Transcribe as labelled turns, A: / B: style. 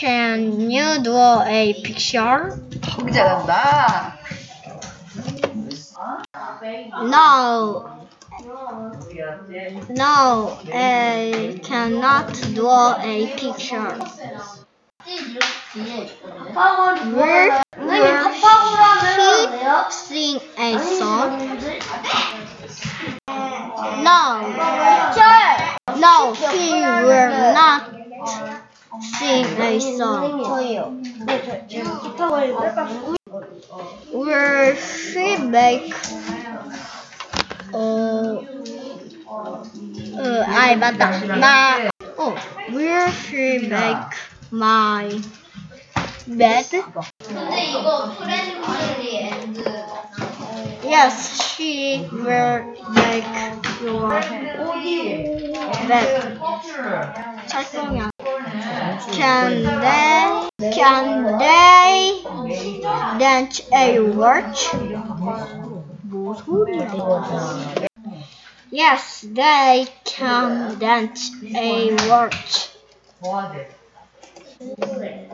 A: Can you draw a picture?
B: 되게 잘한다.
A: No. No, I cannot draw a picture. Will he sing a song? No. No, he will not sing a song. Will she make 맞다. Will she make my bed? Yes, she will make your bed. 철성이야. Can they dance a watch? 뭐 소리야? Yes, they can dance a watch.